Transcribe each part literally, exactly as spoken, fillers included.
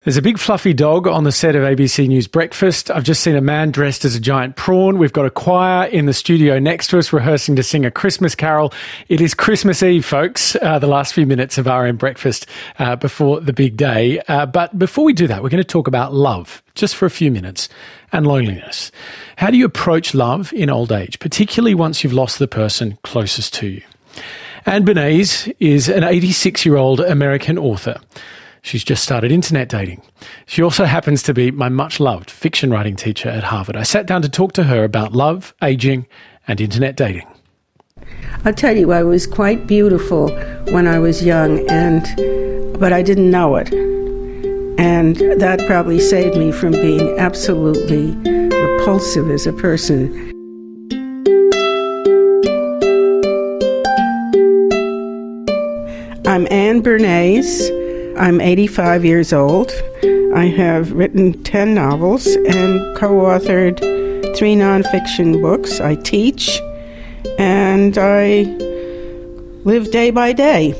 There's a big fluffy dog on the set of A B C News Breakfast. I've just seen a man dressed as a giant prawn. We've got a choir in the studio next to us rehearsing to sing a Christmas carol. It is Christmas Eve, folks, uh, the last few minutes of R M Breakfast uh, before the big day. Uh, but before we do that, we're going to talk about love just for a few minutes and loneliness. How do you approach love in old age, particularly once you've lost the person closest to you? Anne Bernays is an eighty-six-year-old American author. She's just started internet dating. She also happens to be my much-loved fiction writing teacher at Harvard. I sat down to talk to her about love, aging, and internet dating. I'll tell you, I was quite beautiful when I was young, and but I didn't know it. And that probably saved me from being absolutely repulsive as a person. I'm Anne Bernays. I'm eighty-five years old. I have written ten novels and co-authored three nonfiction books. I teach, and I live day by day.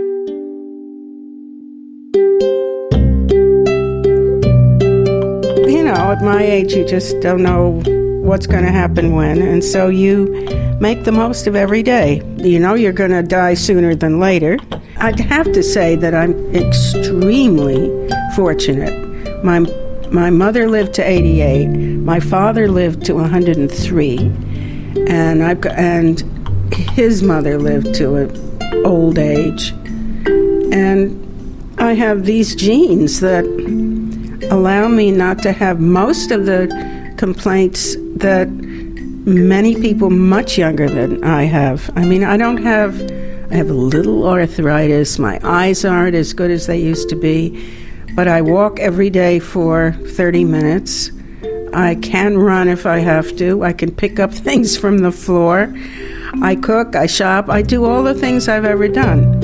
You know, at my age, you just don't know what's going to happen when, and so you make the most of every day. You know you're going to die sooner than later. I'd have to say that I'm extremely fortunate. My my mother lived to eighty-eight. My father lived to one hundred three, and I've got, and his mother lived to an old age. And I have these genes that allow me not to have most of the complaints that many people much younger than I have. I mean, I don't have, I have a little arthritis. My eyes aren't as good as they used to be, but I walk every day for thirty minutes. I can run if I have to. I can pick up things from the floor. I cook, I shop, I do all the things I've ever done.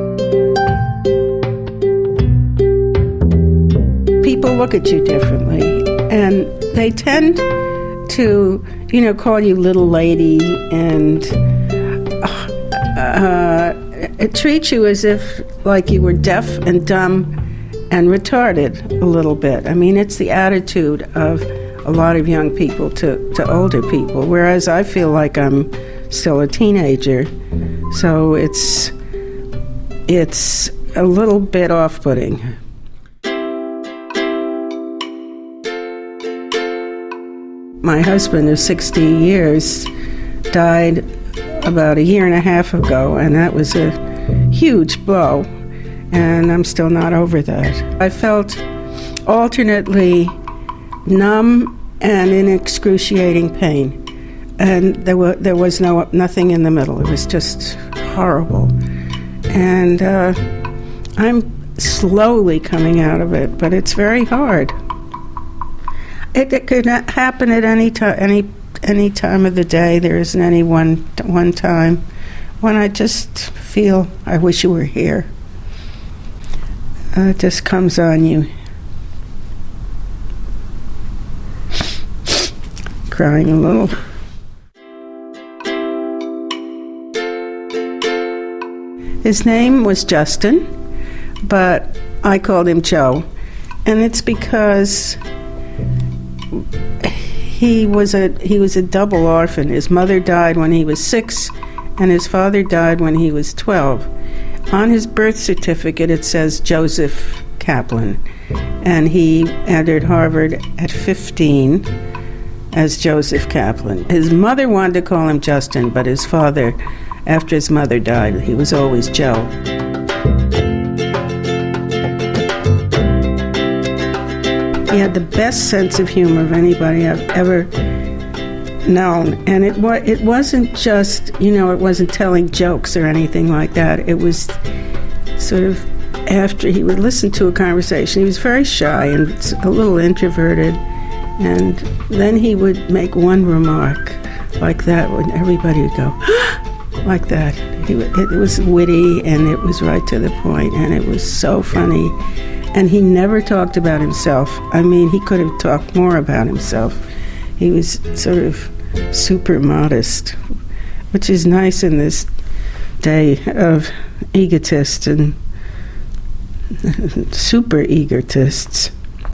People look at you differently, and they tend to, you know, call you little lady and uh, treat you as if like you were deaf and dumb and retarded a little bit. I mean, it's the attitude of a lot of young people to, to older people, whereas I feel like I'm still a teenager. So it's it's a little bit off-putting. My husband of sixty years died about a year and a half ago, and that was a huge blow, and I'm still not over that. I felt alternately numb and in excruciating pain, and there was, there was no nothing in the middle. It was just horrible. And uh, I'm slowly coming out of it, but it's very hard. It, it could happen at any time, any any time of the day. There isn't any one one time when I just feel I wish you were here. Uh, it just comes on you. Crying a little. His name was Justin, but I called him Joe, and it's because he was a he was a double orphan. His mother died when he was six, and his father died when he was twelve. On his birth certificate, it says Joseph Kaplan, and he entered Harvard at fifteen as Joseph Kaplan. His mother wanted to call him Justin, but his father, after his mother died, he was always Joe. He had the best sense of humor of anybody I've ever known. And it, wa- it wasn't just, you know, it wasn't telling jokes or anything like that. It was sort of after he would listen to a conversation. He was very shy and a little introverted. And then he would make one remark like that when everybody would go, like that. He, it, it was witty, and it was right to the point, and it was so funny. And he never talked about himself. I mean, he could have talked more about himself. He was sort of super modest, which is nice in this day of egotists and super egotists.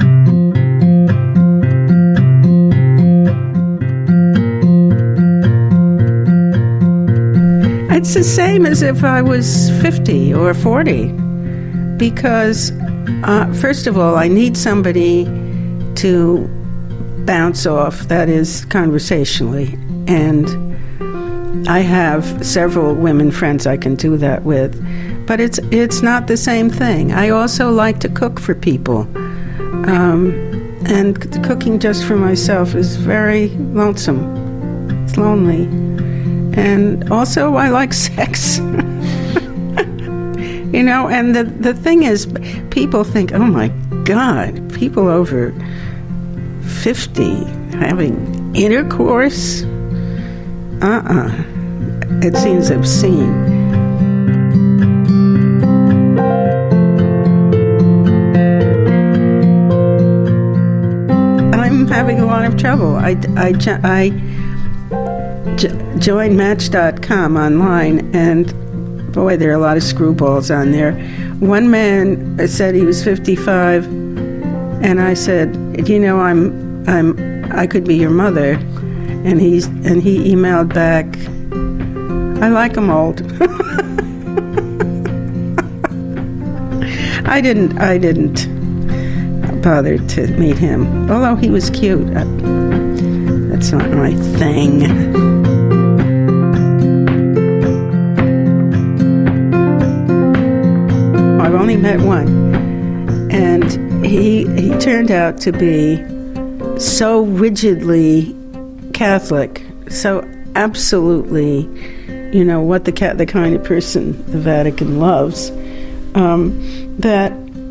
It's the same as if I was fifty or forty, because uh, first of all, I need somebody to bounce off, that is, conversationally, and I have several women friends I can do that with, but it's it's not the same thing. I also like to cook for people, um, and c- cooking just for myself is very lonesome. It's lonely. And also, I like sex. You know, and the, the thing is, people think, oh my God, people over fifty having intercourse? Uh-uh. It seems obscene. I'm having a lot of trouble. I, I, I joined Match dot com online, and boy, there are a lot of screwballs on there. One man said he was fifty-five, and I said, you know, I'm, I'm, I could be your mother, and he's, and he emailed back, I like 'em old. I didn't, I didn't bother to meet him, although he was cute. I, that's not my thing. I've only met one, and he he turned out to be so rigidly Catholic, so absolutely, you know, what the cat, the kind of person the Vatican loves, um, that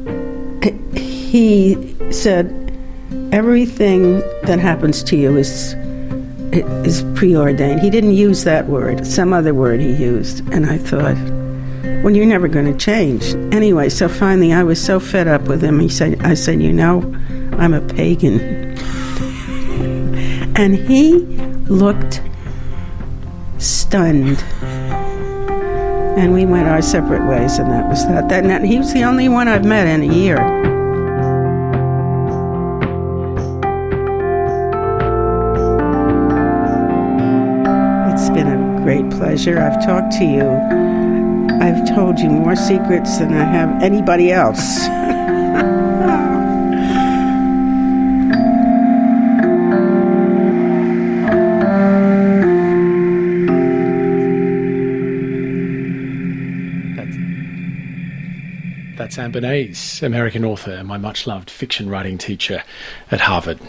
he said everything that happens to you is is preordained. He didn't use that word; some other word he used, and I thought, well, you're never going to change. Anyway, so finally I was so fed up with him. He said, I said, you know, I'm a pagan. And he looked stunned. And we went our separate ways, and that was that. that and he was the only one I've met in a year. It's been a great pleasure. I've talked to you. I've told you more secrets than I have anybody else. That's Anne Bernays, American author and my much-loved fiction writing teacher at Harvard.